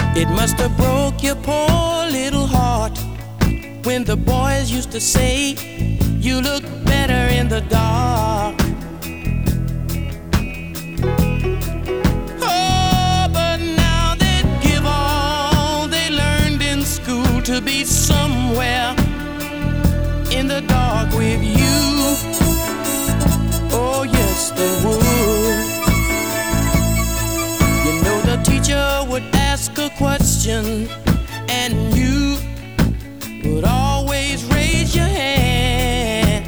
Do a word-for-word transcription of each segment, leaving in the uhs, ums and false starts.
It must have broke your poor little heart when the boys used to say you look better in the dark. Oh, but now they give all they learned in school to be somewhere in the dark with you. Oh, yes, they would. You know the teacher would ask a question and you would always raise your hand.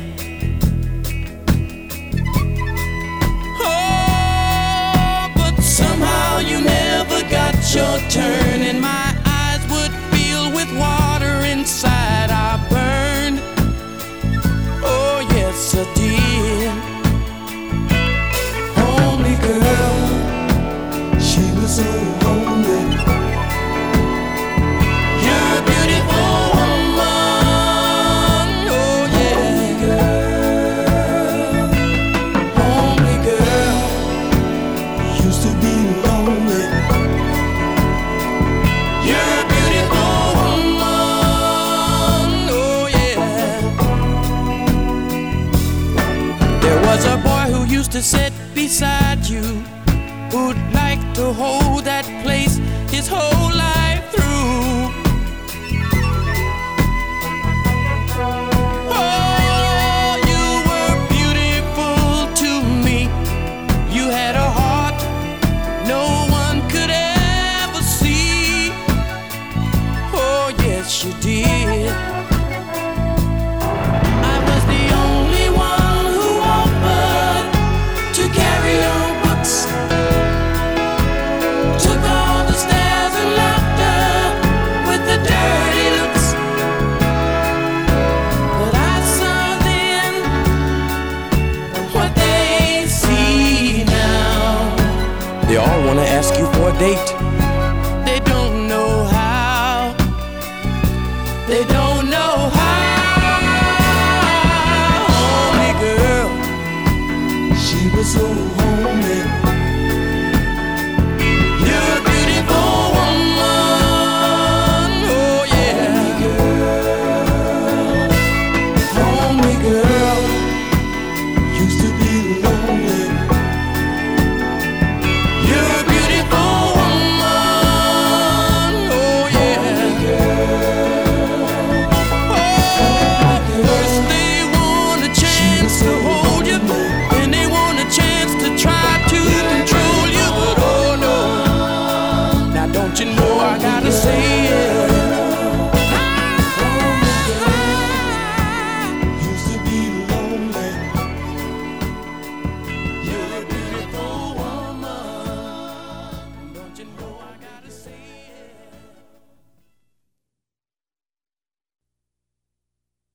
Oh, but somehow you never got your turn, and my eyes would fill with water inside. I burned. Oh, yes, I did. Homely girl, she was so homely. You're a beautiful woman. Oh, yeah. Homely girl, used to be lonely. You're a beautiful woman. Oh, yeah. There was a boy who used to sit beside you, who'd like to hold that place his whole life through. Oh, you were beautiful to me. You had a heart no one could ever see. Oh, yes, you did. I was the only one who offered to carry your books, took all the stares and laughter with the dirty looks. But I saw then what they see now. They all want to ask you for a date.